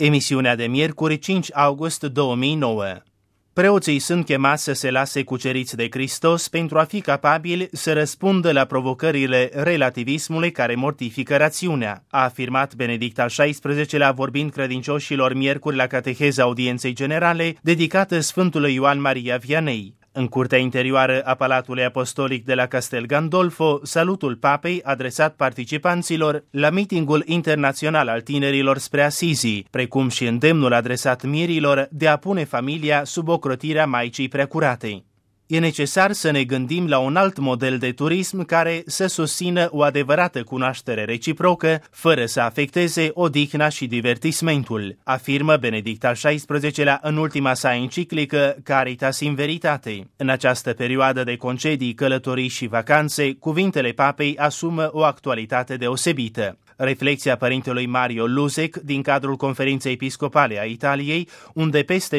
Emisiunea de miercuri 5 august 2009. Preoții sunt chemați să se lase cuceriți de Hristos pentru a fi capabili să răspundă la provocările relativismului care mortifică rațiunea, a afirmat Benedict al XVI-lea vorbind credincioșilor miercuri la cateheza audienței generale dedicată Sfântului Ioan Maria Vianney. În curtea interioară a Palatului Apostolic de la Castel Gandolfo, salutul papei adresat participanților la mitingul internațional al tinerilor spre Asizi, precum și îndemnul adresat mirilor de a pune familia sub ocrotirea Maicii Preacurate. E necesar să ne gândim la un alt model de turism care să susțină o adevărată cunoaștere reciprocă, fără să afecteze odihna și divertismentul, afirmă Benedict al XVI-lea în ultima sa enciclică Caritas in Veritate. În această perioadă de concedii, călătorii și vacanțe, cuvintele papei asumă o actualitate deosebită. Reflexia părintelui Mario Luzec din cadrul Conferinței Episcopale a Italiei, unde peste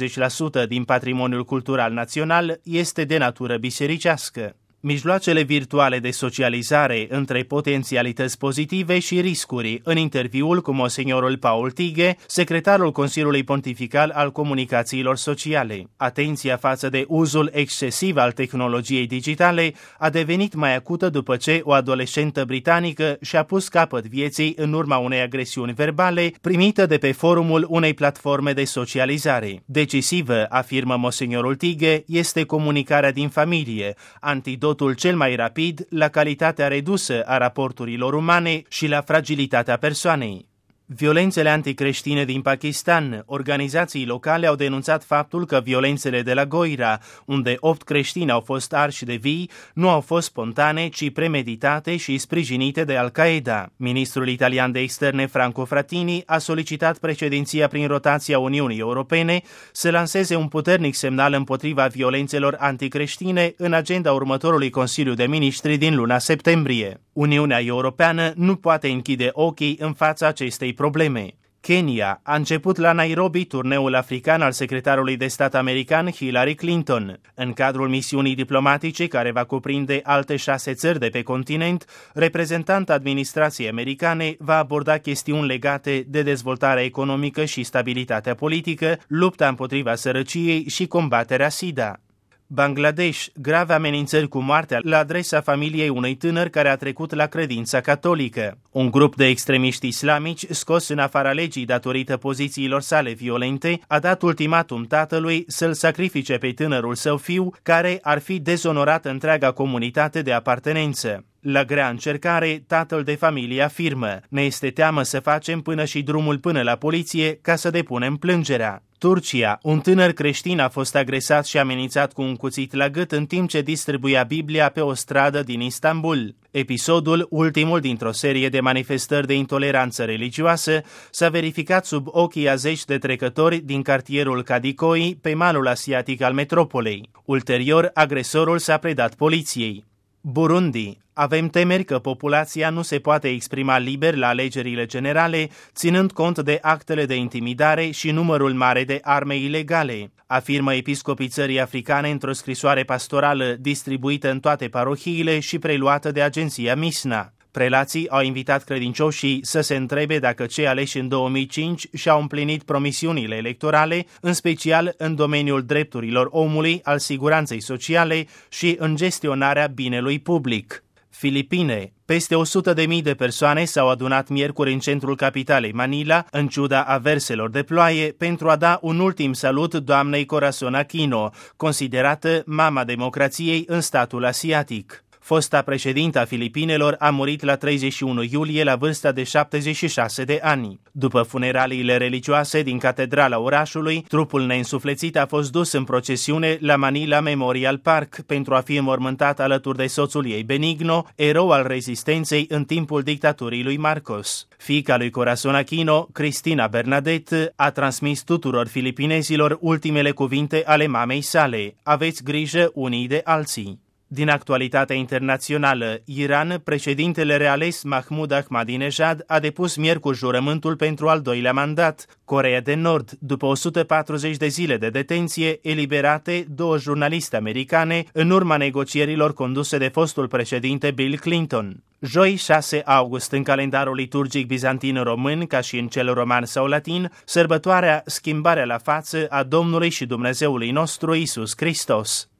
70% din patrimoniul cultural național este de natură bisericească. Mijloacele virtuale de socializare între potențialități pozitive și riscuri, în interviul cu monsignorul Paul Tighe, secretarul Consiliului Pontifical al Comunicațiilor Sociale. Atenția față de uzul excesiv al tehnologiei digitale a devenit mai acută după ce o adolescentă britanică și-a pus capăt vieții în urma unei agresiuni verbale primită de pe forumul unei platforme de socializare. Decisivă, afirmă monsignorul Tighe, este comunicarea din familie, antidotul cel mai rapid la calitatea redusă a raporturilor umane și la fragilitatea persoanei. Violențele anticreștine din Pakistan. Organizații locale au denunțat faptul că violențele de la Goira, unde 8 creștini au fost arși de vii, nu au fost spontane, ci premeditate și sprijinite de Al-Qaeda. Ministrul italian de externe Franco Frattini a solicitat președinția prin rotația Uniunii Europene să lanseze un puternic semnal împotriva violențelor anticreștine în agenda următorului Consiliu de Ministri din luna septembrie. Uniunea Europeană nu poate închide ochii în fața acestei probleme. Kenya a început la Nairobi turneul african al secretarului de stat american Hillary Clinton. În cadrul misiunii diplomatice, care va cuprinde alte 6 țări de pe continent, reprezentanta administrației americane va aborda chestiuni legate de dezvoltarea economică și stabilitatea politică, lupta împotriva sărăciei și combaterea SIDA. Bangladesh, grave amenințări cu moartea la adresa familiei unui tânăr care a trecut la credința catolică. Un grup de extremiști islamici, scos în afara legii datorită pozițiilor sale violente, a dat ultimatum tatălui să-l sacrifice pe tânărul său fiu, care ar fi dezonorat întreaga comunitate de apartenență. La grea încercare, tatăl de familie afirmă: ne este teamă să facem până și drumul până la poliție ca să depunem plângerea. Turcia, un tânăr creștin a fost agresat și amenințat cu un cuțit la gât în timp ce distribuia Biblia pe o stradă din Istanbul. Episodul, ultimul dintr-o serie de manifestări de intoleranță religioasă, s-a verificat sub ochii a zeci de trecători din cartierul Kadikoi, pe malul asiatic al metropolei. Ulterior, agresorul s-a predat poliției. Burundi. Avem temeri că populația nu se poate exprima liber la alegerile generale, ținând cont de actele de intimidare și numărul mare de arme ilegale, afirmă episcopii țării africane într-o scrisoare pastorală distribuită în toate parohiile și preluată de agenția Misna. Prelații au invitat credincioșii să se întrebe dacă cei aleși în 2005 și-au împlinit promisiunile electorale, în special în domeniul drepturilor omului, al siguranței sociale și în gestionarea binelui public. Filipine. Peste 100.000 de persoane s-au adunat miercuri în centrul capitalei Manila, în ciuda averselor de ploaie, pentru a da un ultim salut doamnei Corazon Aquino, considerată mama democrației în statul asiatic. Fosta președintă a Filipinelor a murit la 31 iulie la vârsta de 76 de ani. După funeraliile religioase din catedrala orașului, trupul neînsuflețit a fost dus în procesiune la Manila Memorial Park pentru a fi înmormântat alături de soțul ei Benigno, erou al rezistenței în timpul dictaturii lui Marcos. Fiica lui Corazon Aquino, Cristina Bernadette, a transmis tuturor filipinezilor ultimele cuvinte ale mamei sale: aveți grijă unii de alții. Din actualitatea internațională, Iran, președintele reales Mahmoud Ahmadinejad a depus miercuri jurământul pentru al doilea mandat. Coreea de Nord, după 140 de zile de detenție, eliberate 2 jurnaliste americane în urma negocierilor conduse de fostul președinte Bill Clinton. Joi 6 august, în calendarul liturgic bizantin român, ca și în cel roman sau latin, sărbătoarea Schimbarea la față a Domnului și Dumnezeului nostru Iisus Hristos.